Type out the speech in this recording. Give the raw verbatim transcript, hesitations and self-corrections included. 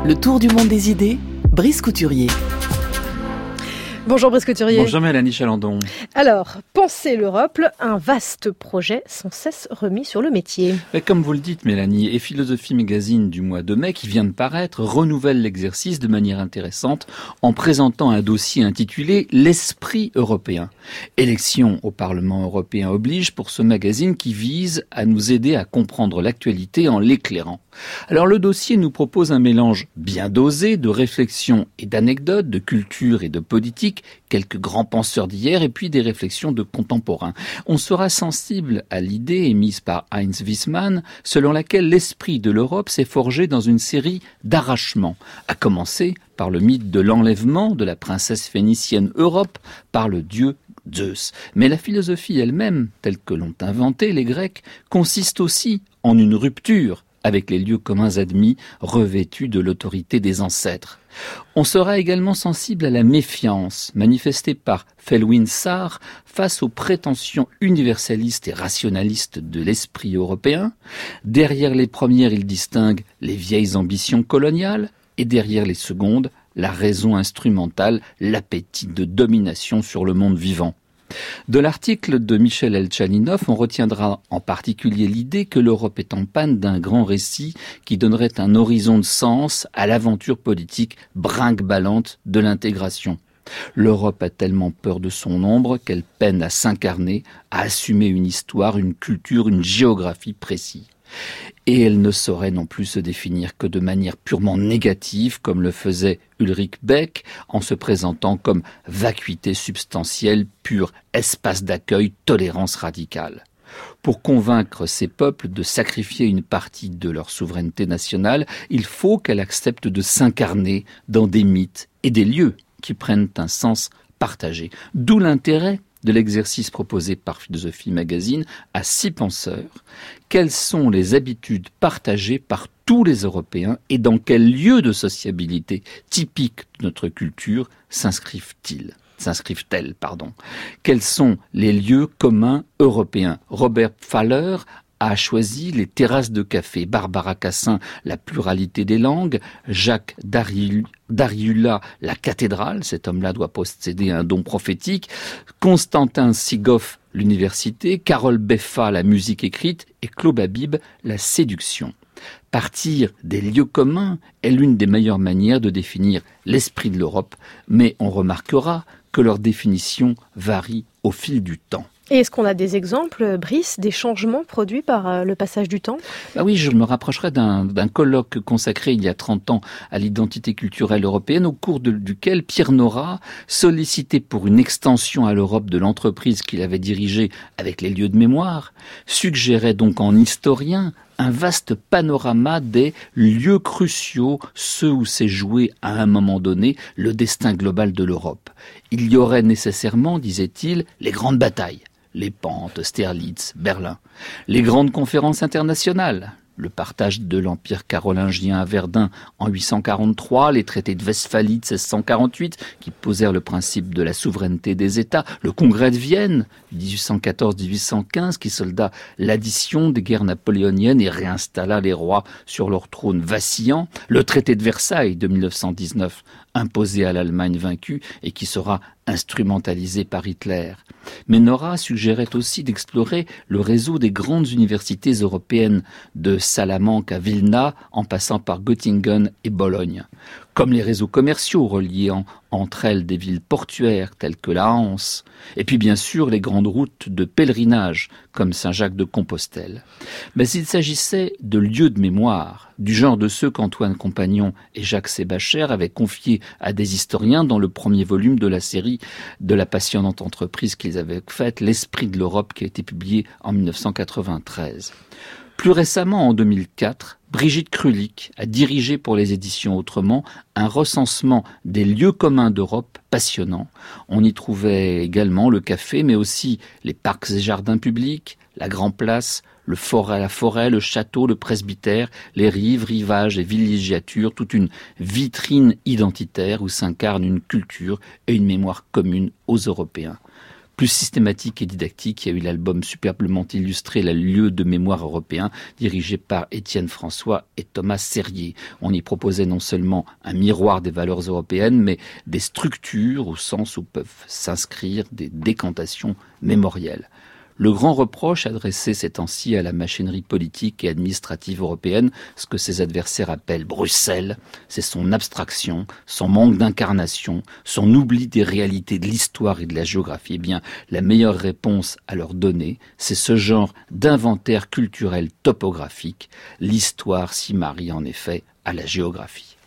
Le tour du monde des idées, Brice Couturier. Bonjour Brice Couturier. Bonjour Mélanie Chalandon. Alors, Penser l'Europe, un vaste projet sans cesse remis sur le métier. Et comme vous le dites Mélanie, et Philosophie Magazine du mois de mai qui vient de paraître renouvelle l'exercice de manière intéressante en présentant un dossier intitulé « L'esprit européen ». Élection au Parlement européen oblige pour ce magazine qui vise à nous aider à comprendre l'actualité en l'éclairant. Alors le dossier nous propose un mélange bien dosé de réflexions et d'anecdotes, de culture et de politique, quelques grands penseurs d'hier et puis des réflexions de contemporains. On sera sensible à l'idée émise par Heinz Wiesmann selon laquelle l'esprit de l'Europe s'est forgé dans une série d'arrachements, à commencer par le mythe de l'enlèvement de la princesse phénicienne Europe par le dieu Zeus. Mais la philosophie elle-même, telle que l'ont inventée les Grecs, consiste aussi en une rupture avec les lieux communs admis, revêtus de l'autorité des ancêtres. On sera également sensible à la méfiance manifestée par Felwine Sarr face aux prétentions universalistes et rationalistes de l'esprit européen. Derrière les premières, il distingue les vieilles ambitions coloniales et derrière les secondes, la raison instrumentale, l'appétit de domination sur le monde vivant. De l'article de Michel Elchaninov, on retiendra en particulier l'idée que l'Europe est en panne d'un grand récit qui donnerait un horizon de sens à l'aventure politique brinque-ballante de l'intégration. L'Europe a tellement peur de son ombre qu'elle peine à s'incarner, à assumer une histoire, une culture, une géographie précise. Et elle ne saurait non plus se définir que de manière purement négative, comme le faisait Ulrich Beck, en se présentant comme vacuité substantielle, pur espace d'accueil, tolérance radicale. Pour convaincre ces peuples de sacrifier une partie de leur souveraineté nationale, il faut qu'elle accepte de s'incarner dans des mythes et des lieux qui prennent un sens partagé. D'où l'intérêt de l'exercice proposé par Philosophie Magazine à six penseurs. Quelles sont les habitudes partagées par tous les Européens et dans quel lieu de sociabilité typique de notre culture s'inscrivent-ils s'inscrivent-elles, pardon. Quels sont les lieux communs européens? Robert Pfaller a choisi les terrasses de café, Barbara Cassin, la pluralité des langues, Jacques Dariulla, la cathédrale, cet homme-là doit posséder un don prophétique, Constantin Sigoff, l'université, Carole Beffa, la musique écrite, et Claude Habib, la séduction. Partir des lieux communs est l'une des meilleures manières de définir l'esprit de l'Europe, mais on remarquera que leur définition varie au fil du temps. Et est-ce qu'on a des exemples, Brice, des changements produits par le passage du temps? Bah oui, je me rapprocherai d'un, d'un colloque consacré il y a trente ans à l'identité culturelle européenne, au cours de, duquel Pierre Nora, sollicité pour une extension à l'Europe de l'entreprise qu'il avait dirigée avec les lieux de mémoire, suggérait donc en historien un vaste panorama des lieux cruciaux, ceux où s'est joué à un moment donné le destin global de l'Europe. Il y aurait nécessairement, disait-il, les grandes batailles. Les Pentes, Austerlitz, Berlin, les grandes conférences internationales, le partage de l'Empire carolingien à Verdun en huit cent quarante-trois, les traités de Westphalie de seize cent quarante-huit qui posèrent le principe de la souveraineté des États, le congrès de Vienne dix-huit cent quatorze à dix-huit cent quinze qui solda l'addition des guerres napoléoniennes et réinstalla les rois sur leur trône vacillant, le traité de Versailles de mille neuf cent dix-neuf imposé à l'Allemagne vaincue et qui sera instrumentalisé par Hitler. Mais Nora suggérait aussi d'explorer le réseau des grandes universités européennes, de Salamanque à Vilna, en passant par Göttingen et Bologne. Comme les réseaux commerciaux reliant entre elles des villes portuaires telles que la Hanse, et puis bien sûr les grandes routes de pèlerinage comme Saint-Jacques-de-Compostelle. Mais il s'agissait de lieux de mémoire, du genre de ceux qu'Antoine Compagnon et Jacques Sébacher avaient confiés à des historiens dans le premier volume de la série de la passionnante entreprise qu'ils avaient faite, L'Esprit de l'Europe, qui a été publié en dix-neuf cent quatre-vingt-treize. Plus récemment, en deux mille quatre, Brigitte Krulik a dirigé pour les éditions Autrement un recensement des lieux communs d'Europe passionnant. On y trouvait également le café, mais aussi les parcs et jardins publics, la Grand Place, le forêt, la forêt, le château, le presbytère, les rives, rivages et villégiatures, toute une vitrine identitaire où s'incarne une culture et une mémoire commune aux Européens. Plus systématique et didactique, il y a eu l'album superbement illustré La lieu de mémoire européen, dirigé par Étienne François et Thomas Serrier. On y proposait non seulement un miroir des valeurs européennes, mais des structures au sens où peuvent s'inscrire des décantations mémorielles. Le grand reproche adressé ces temps-ci à la machinerie politique et administrative européenne, ce que ses adversaires appellent Bruxelles, c'est son abstraction, son manque d'incarnation, son oubli des réalités de l'histoire et de la géographie. Eh bien, la meilleure réponse à leur donner, c'est ce genre d'inventaire culturel topographique. L'histoire s'y marie en effet à la géographie.